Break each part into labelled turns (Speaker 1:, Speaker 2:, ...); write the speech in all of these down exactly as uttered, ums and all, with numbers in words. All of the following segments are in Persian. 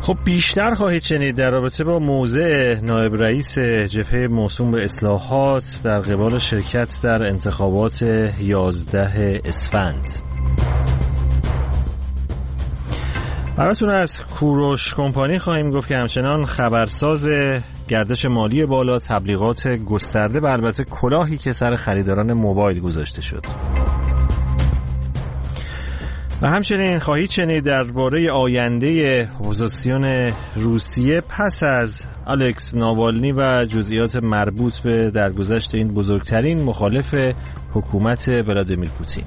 Speaker 1: خب بیشتر خواهید شنید در رابطه با موضع نایب رئیس جبهه موسوم به اصلاحات در قبال شرکت در انتخابات یازده اسفند. براتون از کوروش کمپانی خواهیم گفت که همچنان خبرساز گردش مالی بالا، تبلیغات گسترده و البته کلاهی که سر خریداران موبایل گذاشته شد. و همچنین خواهید شنید درباره آینده اپوزیسیون روسیه پس از الکس ناوالنی و جزئیات مربوط به درگذشت این بزرگترین مخالف حکومت ولادیمیر پوتین.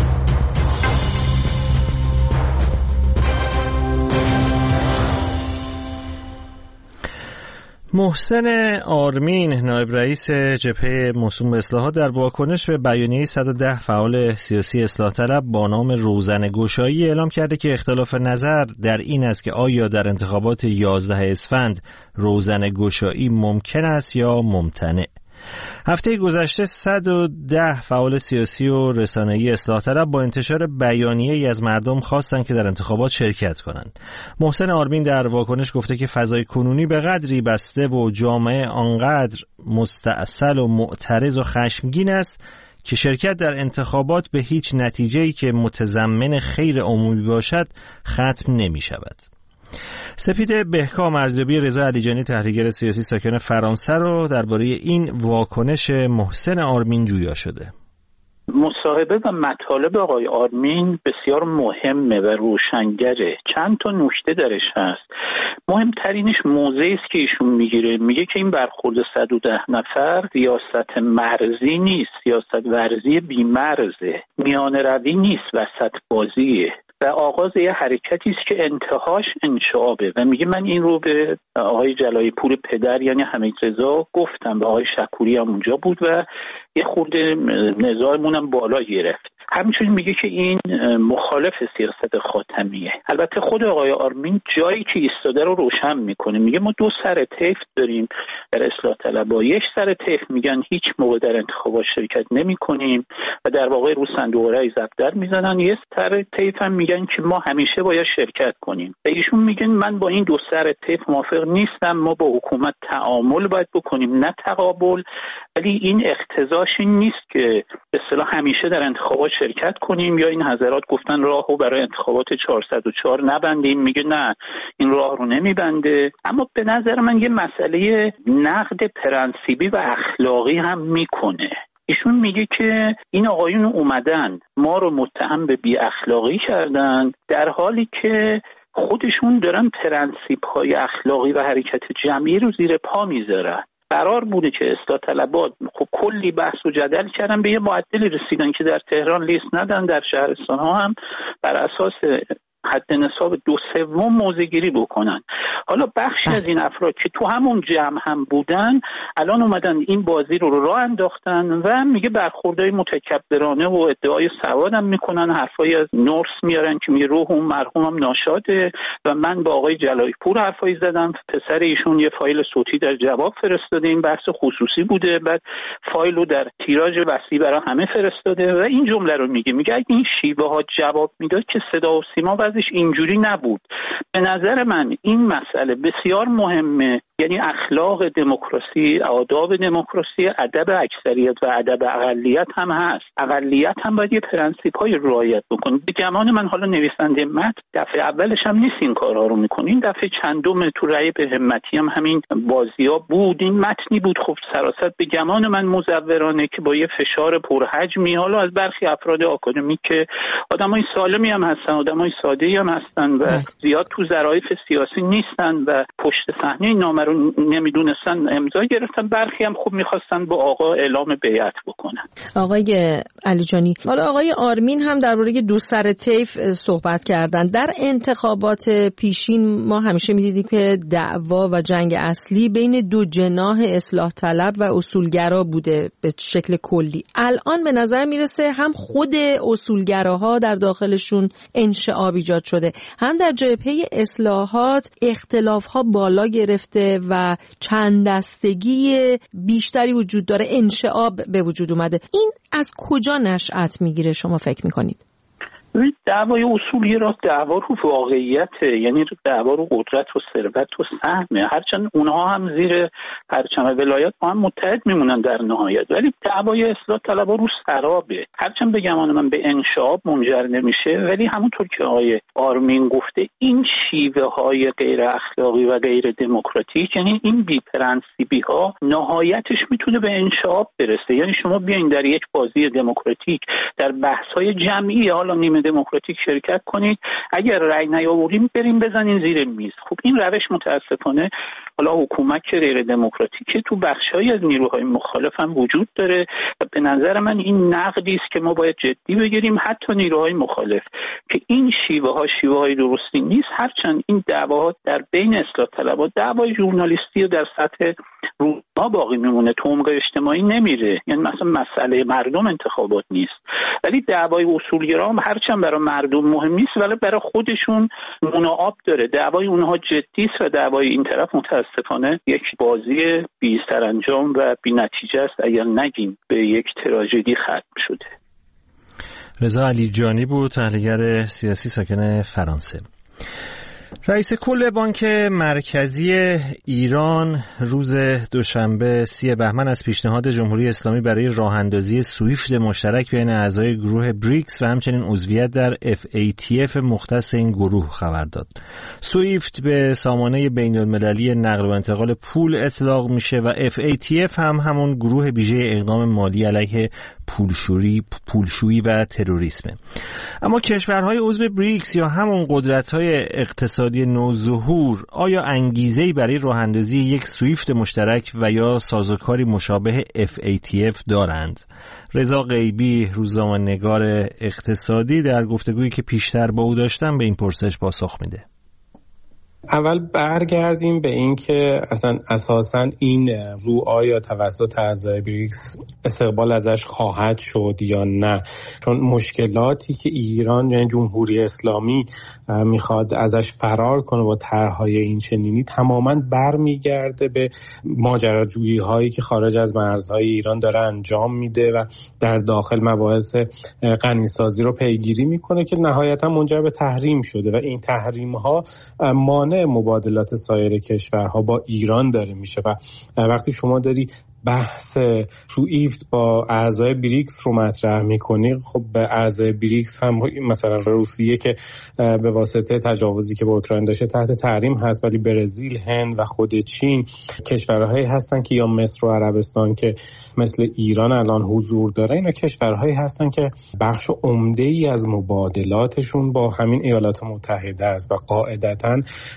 Speaker 1: محسن آرمین نایب رئیس جبهه موسوم به اصلاحات در واکنش به بیانیه صد و ده فعال سیاسی اصلاح طلب با نام روزنه‌گشایی اعلام کرده که اختلاف نظر در این است که آیا در انتخابات یازده اسفند روزنه‌گشایی ممکن است یا ممتنع. هفته گذشته صد و ده فعال سیاسی و رسانه‌ای اصلاح طلب با انتشار بیانیه‌ای از مردم خواستند که در انتخابات شرکت کنند. محسن آرمین در واکنش گفته که فضای کنونی به قدری بسته و جامعه آنقدر مستعسل و معترض و خشمگین است که شرکت در انتخابات به هیچ نتیجه‌ای که متضمن خیر عمومی باشد ختم نمی‌شود. سپید بهکام ارزیابی رضا علیجانی تحلیلگر سیاسی ساکن فرانسه رو درباره این واکنش محسن آرمین جویا شده.
Speaker 2: مصاحبه و مطالب آقای آرمین بسیار مهمه و روشنگره. چند تا نکته درش هست. مهمترینش موضعی است که ایشون میگیره، میگه که این برخورد صد و ده نفر سیاست مرزی نیست، سیاست ورزی بی‌مرزه، میانه روی نیست، وسط بازیه و آغاز یه حرکتی است که انتهاش انشعابه و میگه من این رو به آقای جلایی پور پدر یعنی حمید رضا گفتم و آقای شکوری هم اونجا بود و یه خورده نزاعمون هم بالا گرفت. همچنین میگه که این مخالف سیاست خاتمیه. البته خود آقای آرمین جایی که ایستاده رو روشن میکنه، میگه ما دو سر طیف داریم در اصلاح طلبها. یک سر طیف میگن هیچ موقع در انتخابات شرکت نمیکنیم و در واقع رو صندوق رای زبدر میزنن. یک سر طیف هم میگن که ما همیشه باید شرکت کنیم. و ایشون میگن من با این دو سر طیف موافق نیستم، ما با حکومت تعامل باید بکنیم نه تقابل، ولی این اقتضاش این نیست که به اصطلاح همیشه در انتخابات شرکت کنیم یا این حضرات گفتن راهو برای انتخابات چهارصد و چهار نبندیم. میگه نه این راه رو نمیبنده. اما به نظر من یه مسئله نقد پرنسیبی و اخلاقی هم میکنه. ایشون میگه که این آقایون اومدن ما رو متهم به بی اخلاقی کردن در حالی که خودشون دارن پرنسیب‌های اخلاقی و حرکت جمعی رو زیر پا میذارن. قرار بوده که اصلاح طلبات خب کلی بحث و جدل کردن، به یه معدلی رسیدن که در تهران لیست ندن، در شهرستان ها هم بر اساس حد نصاب دو سوم موضع گیری بکنن. حالا بخشی از این افراد که تو همون جمع هم بودن الان اومدن این بازی رو راه انداختن و میگه برخوردهای متکبرانه و ادعای سواد هم میکنن، حرفایی از نورس میارن که میگه روح اون مرحوم هم ناشاده و من با آقای جلایی پور حرفایی زدم، پسر ایشون یه فایل صوتی در جواب فرستاده، این بحث خصوصی بوده، بعد فایل رو در تیراژ وسیع برای همه فرستاده و این جمله رو میگه میگه اگه این شیوه ها جواب میداد که صدا و سیما وضعش اینجوری نبود. به نظر من این مسئله بسیار مهمه، یعنی اخلاق دموکراسی، آداب دموکراسی، ادب اکثریت و ادب اقلیت هم هست. اقلیت هم باید یه پرنسیپ‌های رعایت بکنه. به گمان من حالا نویسنده متن دفعه اولش هم نیست این کارها رو میکنه، این دفعه چندم تو رأی به همتی هم همین بازی‌ها بود، این متنی بود خب سراسر به گمان من مزورانه که با یه فشار پرحجمی حالا از برخی افراد آکادمیک که آدمای سالمی هم هستن، آدمای ساده‌ای هم هستن و زیاد تو ظرافت سیاسی نیستن و پشت صحنه نامه رو نمیدونستن امضا گرفتن، برخی هم خوب میخواستن با آقا اعلام بیعت بکنن.
Speaker 3: آقای علیجانی، حالا آقای آرمین هم درباره دو سر طیف صحبت کردن. در انتخابات پیشین ما همیشه میدیدیم که دعوا و جنگ اصلی بین دو جناح اصلاح طلب و اصولگرا بوده به شکل کلی. الان به نظر میرسه هم خود اصولگراها در داخلشون انشعاب ایجاد شده، هم در جبهه اصلاحات اختلاف‌ها بالا گرفته و چند دستگی بیشتری وجود داره، انشعاب به وجود اومده. این از کجا نشأت میگیره شما فکر میکنید؟
Speaker 2: دعوای اصولگرا دعوا رو واقعیته، یعنی دعوا رو قدرت و ثروت و سهمه، هرچند اونها هم زیر پرچم ولایت با هم متحد میمونن در نهایت، ولی دعوای اصلاح طلبها رو سرابه. هرچند بگمان من به انشعاب منجر نمیشه، ولی همونطور که آقای آرمین گفته این شیوه های غیر اخلاقی و غیر دموکراتیک، یعنی این بی پرنسیبی ها نهایتش میتونه به انشعاب برسه. یعنی شما بیاین در یک بازی دموکراتیک در بحث های جمعی حالا نیمه دموکراتیک شرکت کنید، اگر رأی نیاوریم بریم بزنین زیر میز. خب این روش متاسفانه حالا حکومت که غیر دموکراتیکه تو بخشای از نیروهای مخالف هم وجود داره و به نظر من این نقدی است که ما باید جدی بگیریم، حتی نیروهای مخالف، که این شیوه ها شیوه های درستی نیست. هرچند این دعواها در بین اصلاح طلبها دعوای ژورنالیستی و در سطح روزنامه باقی میمونه، تو عمق اجتماعی نمیره، یعنی مثلا مسئله مردم انتخابات نیست، ولی دعوای اصولگرا هم هرچند برای مردم مهم نیست ولی برای خودشون مناعاب داره. دعوای اونها جدی است و دعوای این طرف متاسفانه یک بازی بی سرانجام و بی نتیجه است، اگر نگیم به یک تراژدی ختم شده.
Speaker 1: رضا علیجانی بود، تحلیلگر سیاسی ساکن فرانسه. رئیس کل بانک مرکزی ایران روز دوشنبه سی بهمن از پیشنهاد جمهوری اسلامی برای راه‌اندازی سویفت مشترک بین اعضای گروه بریکس و همچنین عضویت در اف ای تی اف مختص این گروه خبر داد. سویفت به سامانه بین‌المللی نقل و انتقال پول اطلاق میشه و اف ای تی اف هم همون گروه ویژه اقدام مالی علیه پولشویی پولشویی و تروریسم. اما کشورهای عضو بریکس یا همون قدرت‌های اقتصادی نوظهور آیا انگیزه‌ای برای راه‌اندازی یک سویفت مشترک و یا سازوکاری مشابه اف ای تی اف دارند؟ رضا غیبی، روزنامه‌نگار اقتصادی، در گفتگویی که پیشتر با او داشتم به این پرسش پاسخ میده.
Speaker 4: اول برگردیم به این که اصلا اساساً این رو آیا توسط اعضای بریکس استقبال ازش خواهد شد یا نه، چون مشکلاتی که ایران یعنی جمهوری اسلامی میخواد ازش فرار کنه با طرحهای این چنینی تماماً برمیگرده به ماجراجویی هایی که خارج از مرزهای ایران داره انجام میده و در داخل مباحث غنیسازی رو پیگیری میکنه که نهایتاً منجر به تحریم شده و این تحریم ها مانع مبادلات سایر کشورها با ایران داره میشه و وقتی شما داری بحث سویفت با اعضای بریکس رو مطرح میکنی، خب به اعضای بریکس هم مثلا روسیه که به واسطه تجاوزی که به اوکراین داشته تحت تحریم هست، ولی برزیل، هند و خود چین کشورهایی هستن که یا مصر و عربستان که مثل ایران الان حضور داره، اینا کشورهایی هستن که بخش عمده‌ای از مبادلاتشون با همین ایالات متحده است و قاعدتاً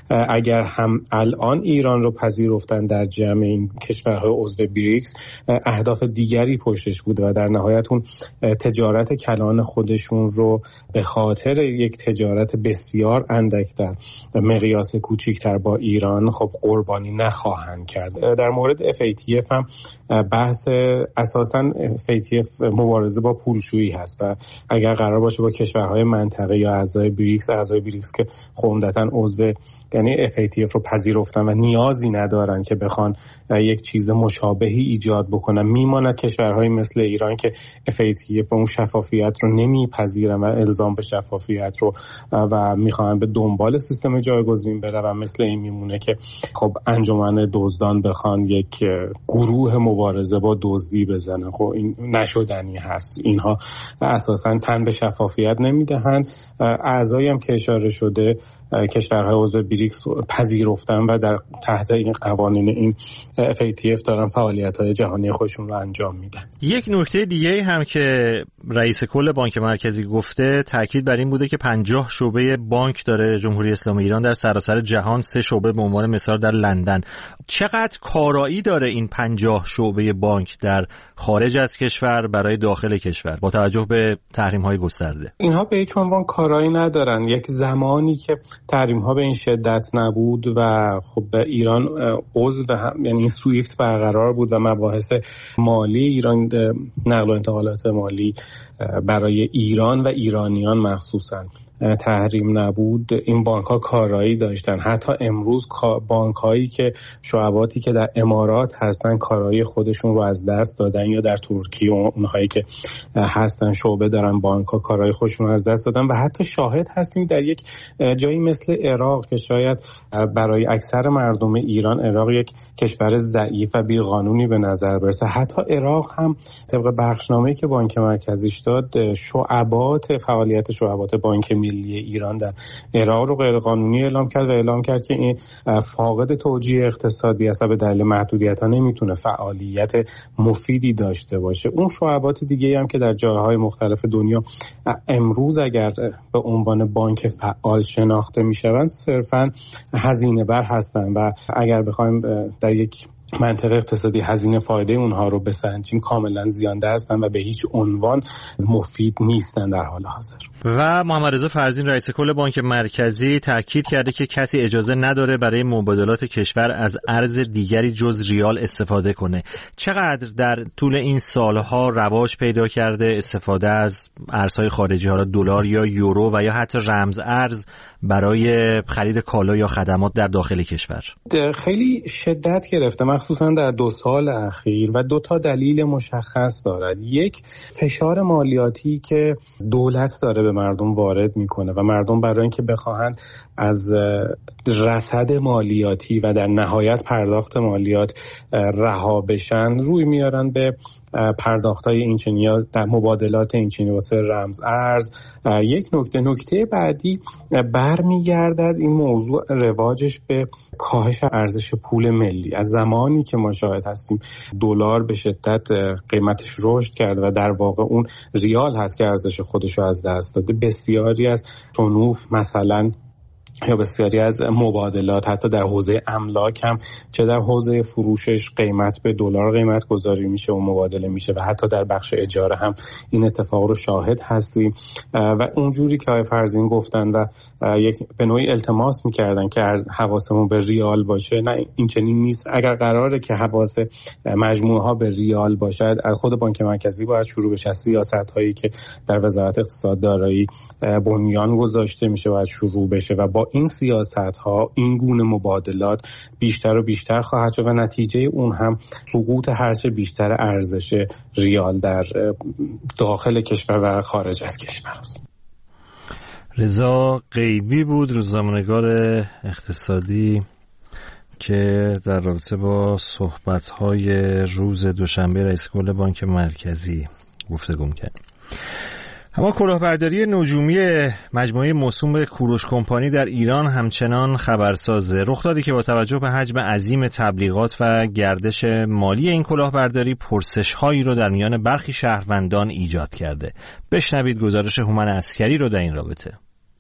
Speaker 4: اگر هم الان ایران رو پذیرفتن در جمع این کشورهای عضو بریکس، اهداف دیگری پشتش بوده و در نهایت اون تجارت کلان خودشون رو به خاطر یک تجارت بسیار اندک‌تر مقیاس کوچکتر با ایران خب قربانی نخواهند کرد. در مورد اف ای تی اف هم بحث اساساً اف ای تی اف مبارزه با پولشویی هست و اگر قرار باشه با کشورهای منطقه یا اعضای بریکس اعضای بریکس که عمدتاً عضو یعنی اف ای تی اف رو پذیرفتن و نیازی ندارن که بخوان یک چیز مشابهی ایجاد بکنن، میماند کشورهای مثل ایران که اف ای تی اف اون شفافیت رو نمیپذیرن و الزام به شفافیت رو و میخوان به دنبال سیستم جایگزین بره و مثل این میمونه که خب انجمن دزدان بخوان یک گروه مبارزه با دزدی بزنن. خب این نشدنی هست. اینها اساساً تن به شفافیت نمیدهند. اعضایی هم که اشاره شده کشورهای عضو بریکس پذیرفتن و در تحت این قوانین این اف ای تی اف دارن فعالیت‌های جهانی خودشون رو انجام میدن.
Speaker 1: یک نکته دیگه هم که رئیس کل بانک مرکزی گفته تاکید بر این بوده که پنجاه شعبه بانک داره جمهوری اسلامی ایران در سراسر جهان، سه شعبه به عنوان مثال در لندن. چقدر کارایی داره این پنجاه شعبه بانک در خارج از کشور برای داخل کشور با توجه به تحریم‌های گسترده؟
Speaker 4: اینها به هیچ عنوان کارایی ندارن. یک زمانی که تحریم‌ها به این شدت نبود و خب به ایران عضو یعنی سویفت برقرار بود و مباحث مالی ایران، نقل و انتقالات مالی برای ایران و ایرانیان مخصوصاً تحریم نبود این بانک ها کارایی داشتن. حتی امروز بانک هایی که شعباتی که در امارات هستن کارایی خودشون رو از دست دادن، یا در ترکیه اونهایی که هستن شعبه دارن بانک ها کارایی خودشون رو از دست دادن. و حتی شاهد هستیم در یک جایی مثل عراق که شاید برای اکثر مردم ایران عراق یک کشور ضعیف و بیقانونی به نظر برسه، حتی عراق هم طبق بخشنامه‌ای که بانک مرکزیش داد شعبات فعالیت شعبات بانک ملی ایران در عراق رو غیرقانونی اعلام کرد و اعلام کرد که این فاقد توجیه اقتصادی است و به دلیل محدودیت‌ها نمیتونه فعالیت مفیدی داشته باشه. اون شعبات دیگه هم که در جاهای مختلف دنیا امروز اگر به عنوان بانک فعال شناخته میشوند صرفاً هزینه بر هستند و اگر بخوایم در یک منطقه اقتصادی هزینه فایده اونها رو بسنجیم کاملا زیانده هستن و به هیچ عنوان مفید نیستن در حال حاضر.
Speaker 1: و محمد رضا فرزین رئیس کل بانک مرکزی تاکید کرده که کسی اجازه نداره برای مبادلات کشور از ارز دیگری جز ریال استفاده کنه. چقدر در طول این سالها رواج پیدا کرده استفاده از ارزهای خارجی، حالا دلار یا یورو و یا حتی رمز ارز برای خرید کالا یا خدمات در داخل کشور؟
Speaker 4: خیلی شدت گرفته مخصوصا در دو سال اخیر و دو تا دلیل مشخص دارد. یک، فشار مالیاتی که دولت داره به مردم وارد میکنه و مردم برای اینکه بخواهند از رصد مالیاتی و در نهایت پرداخت مالیات رها بشن روی میارن به پرداخت‌های اینچنینی یا در مبادلات اینچنینی واسه رمز ارز. یک نکته نکته بعدی برمیگردد این موضوع رواجش به کاهش ارزش پول ملی. از زمانی که ما شاهد هستیم دلار به شدت قیمتش رشد کرد و در واقع اون ریال هست که ارزش خودش رو از دست داده، بسیاری از صنوف مثلا یا بسیاری از مبادلات حتی در حوزه املاک هم چه در حوزه فروشش قیمت به دلار قیمت گذاری میشه و مبادله میشه و حتی در بخش اجاره هم این اتفاق رو شاهد هستیم. و اونجوری که آقای فرزین گفتن و یک به نوعی التماس میکردن که حواسمون به ریال باشه، نه این چنین نیست. اگر قراره که حواس مجموعه ها به ریال باشد از خود بانک مرکزی باید شروع بشه، سیاست هایی که در وزارت اقتصاد دارایی بنیان گذاشته میشه باید شروع بشه و با این سیاست ها این گونه مبادلات بیشتر و بیشتر خواهد شد و نتیجه اون هم سقوط هرچه بیشتر ارزش ریال در داخل کشور و خارج از کشور است.
Speaker 1: رضا غیبی بود، روزنامه‌نگار اقتصادی که در رابطه با صحبت‌های روز دوشنبه رئیس کل بانک مرکزی گفتگو کرد. اما کلاهبرداری نجومی مجموعه موسوم به کوروش کمپانی در ایران همچنان خبرسازه. رخدادی که با توجه به حجم عظیم تبلیغات و گردش مالی این کلاهبرداری پرسش‌هایی رو در میان برخی شهروندان ایجاد کرده. بشنوید گزارش هومن عسکری رو در این رابطه.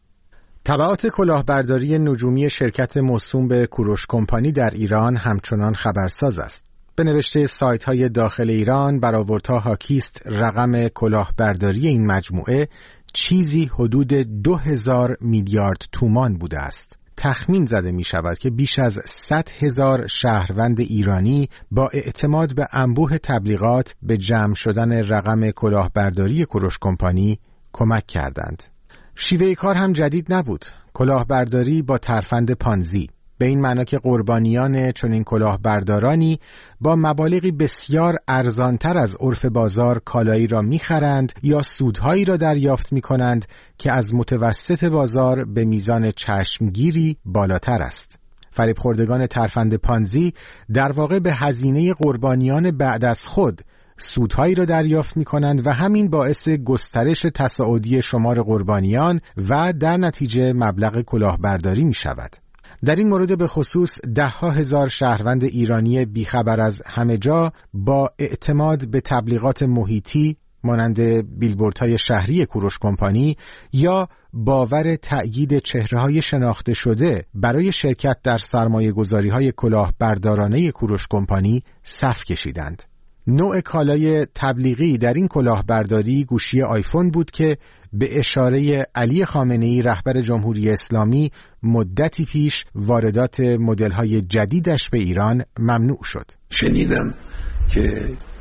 Speaker 5: تبعات کلاهبرداری نجومی شرکت موسوم به کوروش کمپانی در ایران همچنان خبرساز است. به نوشته سایت‌های داخل ایران برآوردها حاکیست رقم کلاهبرداری این مجموعه چیزی حدود دو هزار میلیارد تومان بوده است. تخمین زده می شود که بیش از صد هزار شهروند ایرانی با اعتماد به انبوه تبلیغات به جمع شدن رقم کلاهبرداری کوروش کمپانی کمک کردند. شیوه کار هم جدید نبود. کلاهبرداری با ترفند پانزی، به این معنا که قربانیان چنین کلاهبردارانی با مبالغی بسیار ارزانتر از عرف بازار کالایی را می‌خرند یا سودهایی را دریافت می‌کنند که از متوسط بازار به میزان چشمگیری بالاتر است. فریب خوردگان ترفند پانزی در واقع به هزینه قربانیان بعد از خود سودهایی را دریافت می‌کنند و همین باعث گسترش تصاعدی شمار قربانیان و در نتیجه مبلغ کلاهبرداری می‌شود. در این مورد به خصوص ده ها هزار شهروند ایرانی بیخبر از همه جا با اعتماد به تبلیغات محیطی مانند بیلبوردهای شهری کوروش کمپانی یا باور تأیید چهره‌های شناخته شده برای شرکت در سرمایه‌گذاری‌های کلاهبردارانه کوروش کمپانی صف کشیدند. نوع کالای تبلیغی در این کلاهبرداری گوشی آیفون بود که به اشاره علی خامنه‌ای رهبر جمهوری اسلامی مدتی پیش واردات مدل‌های جدیدش به ایران ممنوع شد.
Speaker 6: شنیدم که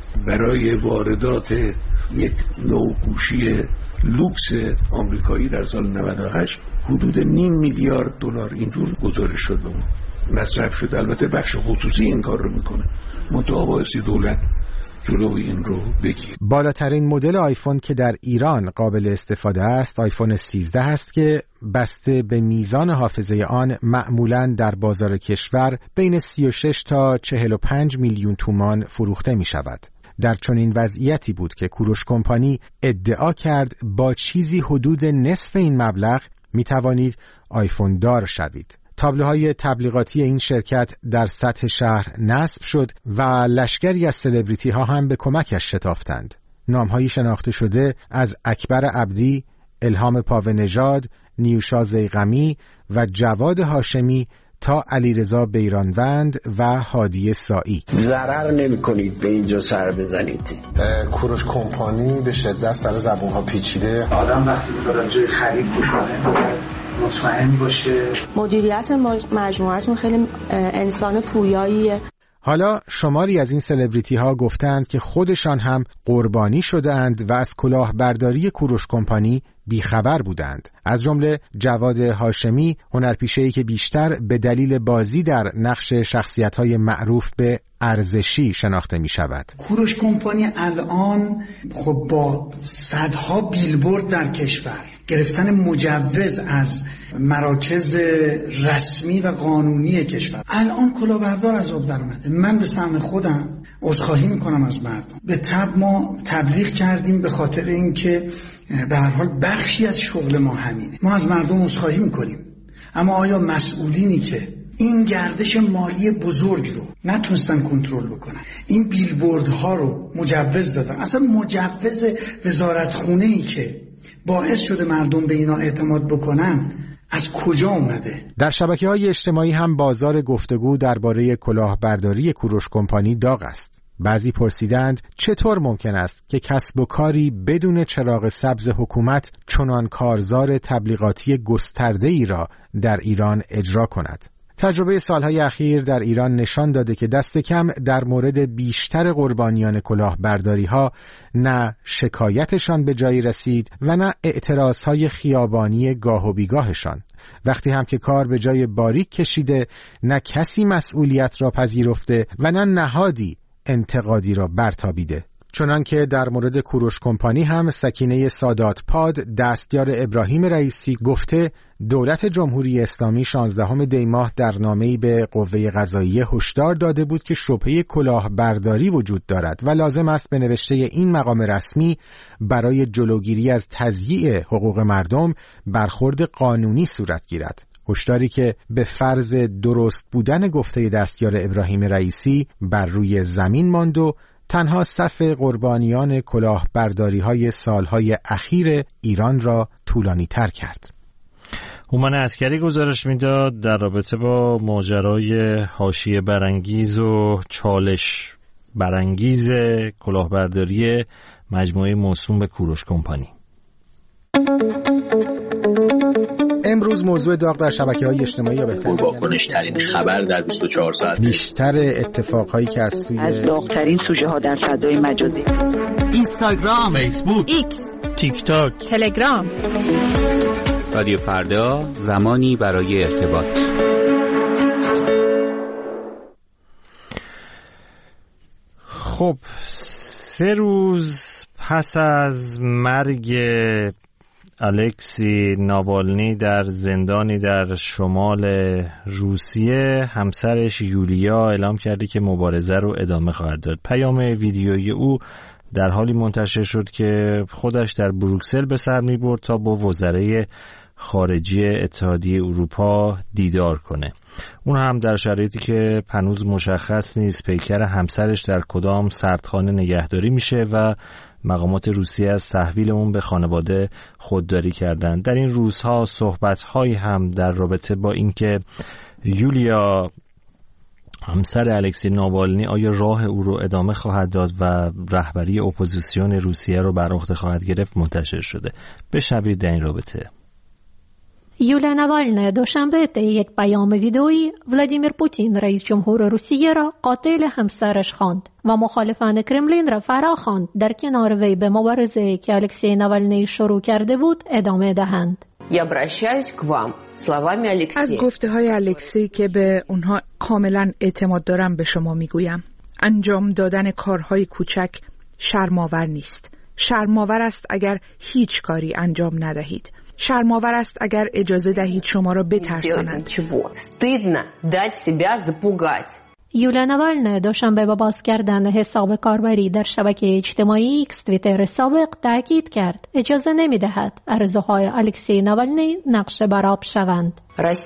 Speaker 6: برای واردات یک نوع گوشی لوکس آمریکایی در سال نود و هشت حدود نیم میلیارد دلار اینجور گزارش شد و مصرف شد. البته بخش خصوصی این کار رو میکنه، منتها بایستی دولت جلوی این رو بگیر.
Speaker 5: بالاترین مدل آیفون که در ایران قابل استفاده است آیفون سیزده است که بسته به میزان حافظه آن معمولاً در بازار کشور بین سی و شش تا چهل و پنج میلیون تومان فروخته می شود. در چنین وضعیتی بود که کوروش کمپانی ادعا کرد با چیزی حدود نصف این مبلغ می توانید آیفون دار شوید. تابلوهای تبلیغاتی این شرکت در سطح شهر نصب شد و لشکری از سلبریتی ها هم به کمکش شتافتند. نامهایی شناخته شده از اکبر عبدی، الهام پاونژاد، نیوشا ضیغمی و جواد هاشمی تا علیرضا بیرانوند و هادی سایی.
Speaker 7: ضرر نمی کنید به اینجا سر بزنید.
Speaker 8: کوروش کمپانی به شدت سر زبون ها پیچیده.
Speaker 9: آدم وقتی داره جای خرید میکنه مطمئن باشه.
Speaker 10: مدیریت مجموعتون خیلی انسان پویاییه.
Speaker 5: حالا شماری از این سلبریتی ها گفتند که خودشان هم قربانی شدند و از کلاهبرداری کوروش کمپانی بیخبر بودند. از جمله جواد هاشمی، هنرپیشه‌ای که بیشتر به دلیل بازی در نقش شخصیت‌های معروف به ارزشی شناخته می شود.
Speaker 9: کوروش کمپانی الان خب با صدها بیلبورد در کشور، گرفتن مجوز از مراکز رسمی و قانونی کشور، الان کلاهبردار از آب در اومده. من به سهم خودم عذرخواهی میکنم از مردم. به تب ما تبلیغ کردیم به خاطر اینکه به هر حال بخشی از شغل ما همینه. ما از مردم عذرخواهی میکنیم، اما آیا مسئولینی که این گردش مالی بزرگ رو نتونستن کنترل بکنن، این بیلبوردها رو مجوز دادن، اصلا مجوز وزارتخونه‌ای که باعث شده مردم به اینا اعتماد بکنن از کجا اومده؟
Speaker 5: در شبکه‌های اجتماعی هم بازار گفتگو درباره کلاهبرداری کوروش کمپانی داغ است. بعضی پرسیدند چطور ممکن است که کسب و کاری بدون چراغ سبز حکومت چنان کارزار تبلیغاتی گسترده‌ای را در ایران اجرا کند. تجربه سالهای اخیر در ایران نشان داده که دست کم در مورد بیشتر قربانیان کلاهبرداری ها نه شکایتشان به جایی رسید و نه اعتراضهای خیابانی گاه و بیگاهشان. وقتی هم که کار به جای باریک کشیده، نه کسی مسئولیت را پذیرفته و نه نهادی انتقادی را برتابیده. چنان که در مورد کوروش کمپانی هم سکینه سادات پاد دستیار ابراهیم رئیسی گفته دولت جمهوری اسلامی شانزدهم دی ماه در نامه‌ای به قوه قضاییه هشدار داده بود که شبهه کلاهبرداری وجود دارد و لازم است به نوشته این مقام رسمی برای جلوگیری از تضییع حقوق مردم برخورد قانونی صورت گیرد. هشداری که به فرض درست بودن گفته دستیار ابراهیم رئیسی بر روی زمین ماند و تنها صف قربانیان کلاهبرداری های سالهای اخیر ایران را طولانی تر کرد.
Speaker 1: هومن عسکری گزارش میداد در رابطه با ماجرای حاشیه برانگیز و چالش برانگیز کلاهبرداری مجموعه موسوم به کوروش کمپانی.
Speaker 5: امروز موضوع داغ در شبکه‌های اجتماعی یا بهتر
Speaker 2: واکنش ترین خبر در بیست و چهار ساعت،
Speaker 5: بیشتر اتفاقهایی که از سوی
Speaker 11: از داغ‌ترین سوژه ها در فضای مجازی،
Speaker 12: اینستاگرام،
Speaker 1: فیسبوک،
Speaker 12: ایکس،
Speaker 1: تیک تاک،
Speaker 12: تلگرام.
Speaker 13: رادیو فردا، زمانی برای ارتباط.
Speaker 1: خب سه روز پس از مرگ الکسی ناوالنی در زندانی در شمال روسیه، همسرش یولیا اعلام کرده که مبارزه رو ادامه خواهد داد. پیام ویدیویی او در حالی منتشر شد که خودش در بروکسل به سر می‌برد تا با وزرای خارجی اتحادیه اروپا دیدار کنه. اون هم در شرایطی که هنوز مشخص نیست پیکر همسرش در کدام سردخانه نگهداری میشه و مقامات روسیه از تحویل اون به خانواده خودداری کردند. در این روزها صحبت‌هایی هم در رابطه با اینکه یولیا همسر الکسی ناوالنی آیا راه او رو ادامه خواهد داد و رهبری اپوزیسیون روسیه رو بر عهده خواهد گرفت منتشر شده. بشنوید در این رابطه.
Speaker 14: یولیا ناوالنی دوشنبه طی یک پیام ویدئویی ولادیمیر پوتین رئیس جمهور روسیه را قاتل همسرش خواند و مخالفان کرملین را فرا خواند در کنار وی به مبارزه که الکسی ناوالنی شروع کرده بود ادامه دهند.
Speaker 15: از گفته های الکسی که به اونها کاملا اعتماد دارم به شما میگویم. انجام دادن کارهای کوچک شرم‌آور نیست. شرم‌آور است اگر هیچ کاری انجام ندهید. شرم‌آور است اگر اجازه دهید شما را بترسانند.
Speaker 14: یولیا ناوالنی دوشنبه با باز کردن حساب کاربری در شبکه اجتماعی ایکس توییتر سابق تاکید کرد اجازه نمی‌دهد آرزوهای الکسی ناوالنی نقش برآب شوند.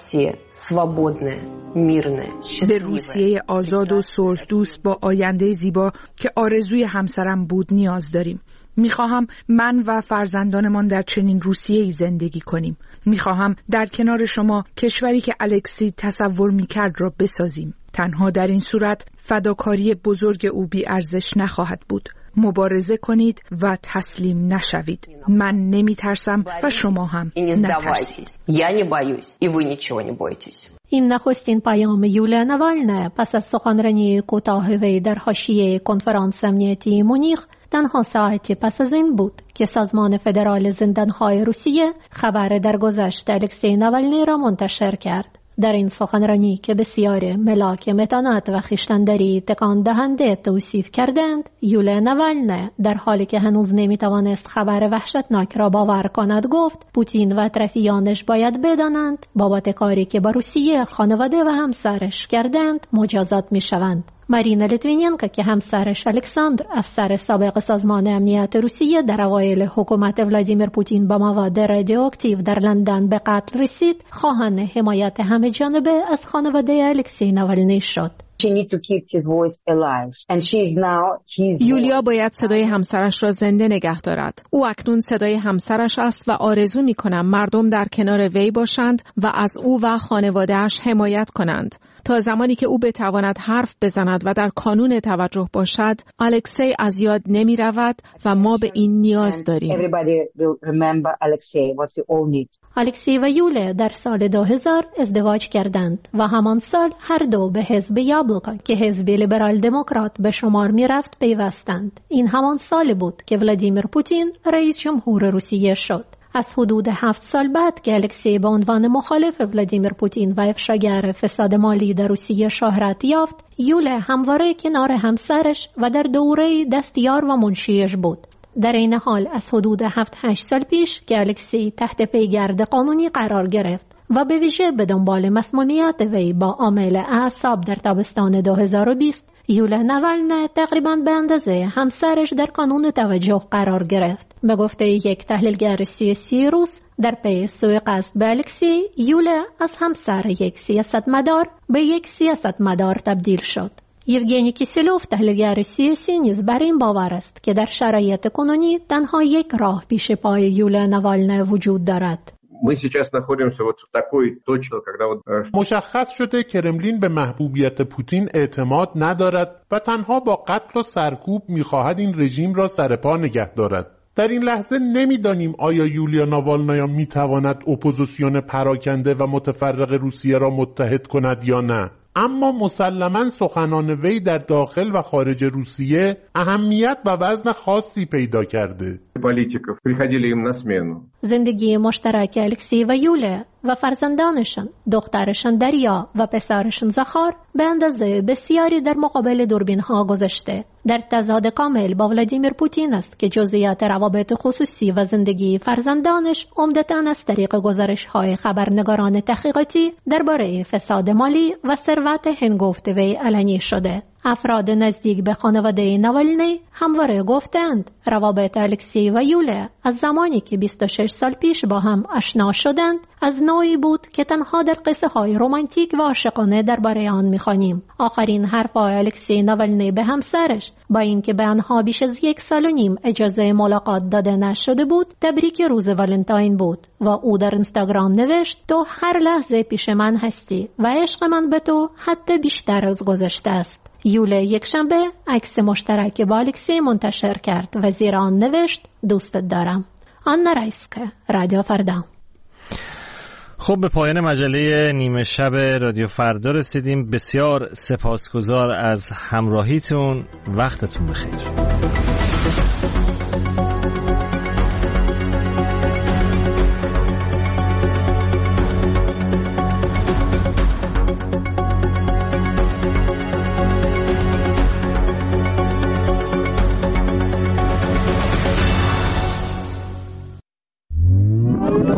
Speaker 15: به روسیه آزاد و صلح دوست با آینده زیبا که آرزوی همسرم بود نیاز داریم. میخواهم من و فرزندانمان در چنین روسیه‌ای زندگی کنیم. میخواهم در کنار شما کشوری که الکسی تصور میکرد را بسازیم. تنها در این صورت فداکاری بزرگ او بی ارزش نخواهد بود. مبارزه کنید و تسلیم نشوید. من نمیترسم و شما هم نترسید.
Speaker 14: این نخستین پیام یولیا ناوالنی پس از سخنرانی کوتاه وی در حاشیه کنفرانس امنیتی مونیخ تنها ساعتی پس از این بود که سازمان فدرال زندانهای روسیه خبر درگذشت الکسی ناوالنی را منتشر کرد. در این سخنرانی که بسیار ملاک متانت و خویشتن‌داری تکان دهنده توصیف کردند، یولیا ناوالنی در حالی که هنوز نمیتوانست خبر وحشتناک را باور کند گفت پوتین و اطرافیانش باید بدانند بابت کاری که با روسیه خانواده و همسرش کردند مجازات میشوند. مارینا لیتویننکو که همسرش الکساندر افسر سابق سازمان امنیت روسیه در اوایل حکومت ولادیمیر پوتین با مواد رادیواکتیو در لندن به قتل رسید، خواهان حمایت همه جانبه از خانواده الکسی ناوالنی شد.
Speaker 16: یولیا باید صدای همسرش را زنده نگه دارد. او اکنون صدای همسرش است و آرزو می‌کنم مردم در کنار وی باشند و از او و خانواده‌اش حمایت کنند. تا زمانی که او بتواند حرف بزند و در کانون توجه باشد، الکسی از یاد نمی رود و ما به این نیاز داریم.
Speaker 14: الکسی و یولیا در سال دو هزار ازدواج کردند و همان سال هر دو به حزب یابلوکا که حزب لیبرال دموکرات به شمار می رفت پیوستند. این همان سال بود که ولادیمیر پوتین رئیس جمهور روسیه شد. از حدود هفت سال بعد که الکسی به عنوان مخالف ولادیمیر پوتین و افشاگر فساد مالی در روسیه شهرت یافت، یولیا همواره کنار همسرش و در دوره دستیار و منشیش بود. در این حال از حدود هفت هشت سال پیش که الکسی تحت پیگرد قانونی قرار گرفت و به ویژه به دنبال مسمومیت وی با عامل اعصاب در تابستان دو هزار و بیست، یولیا ناوالنی تقریباً به اندازه همسرش در کانون توجه قرار گرفت. به گفته یک تحلیلگر سیاسی روس، در پی سوء قصد به الکسی، یولیا از همسر یک سیاستمدار به یک سیاستمدار تبدیل شد. یوگنی کیسلوف تحلیلگر سیاسی نیز بر این باور است که در شرایط کنونی تنها یک راه پیش پای یولیا ناوالنی وجود دارد.
Speaker 17: مشخص شده کرملین به محبوبیت پوتین اعتماد ندارد و تنها با قتل و سرکوب می‌خواهد این رژیم را سرپا نگه دارد. در این لحظه نمی‌دانیم آیا یولیا ناوالنی می‌تواند اپوزیسیون پراکنده و متفرق روسیه را متحد کند یا نه. اما مسلماً سخنان وی در داخل و خارج روسیه اهمیت و وزن خاصی پیدا کرده.
Speaker 14: زندگی مشترک الکسی و یولیا و فرزندانشان، دخترشان دریا و پسرشان زخار به اندازه بسیاری در مقابل دوربین‌ها گذشته. در تضاد کامل با ولادیمیر پوتین است که جزئیات روابط خصوصی و زندگی فرزندانش عمدتاً از طریق گزارش‌های خبرنگاران تحقیقاتی درباره فساد مالی و ثروت هنگفت وی علنی شده. افراد نزدیک به خانواده ناوالنی همواره گفتند روابط الکسی و یولیا از زمانی که بیست و شش سال پیش با هم آشنا شدند از نوعی بود که تنها در قصه های رمانتیک و عاشقانه درباره آن می‌خوانیم. آخرین حرف‌های الکسی ناوالنی به همسرش با اینکه به آنها بیش از یک سال و نیم اجازه ملاقات داده نشده بود، تبریک روز ولنتاین بود و او در اینستاگرام نوشت تو هر لحظه پیش من هستی و عشق من به تو حتی بیشتر از گذشته است. یولیا یک شنبه عکس مشترک با الکسی منتشر کرد و زیر آن نوشت دوستت دارم. آنا رایسکا، رادیو فردا.
Speaker 1: خب به پایان مجله نیمه شب رادیو فردا رسیدیم. بسیار سپاسگزار از همراهیتون. وقتتون بخیر.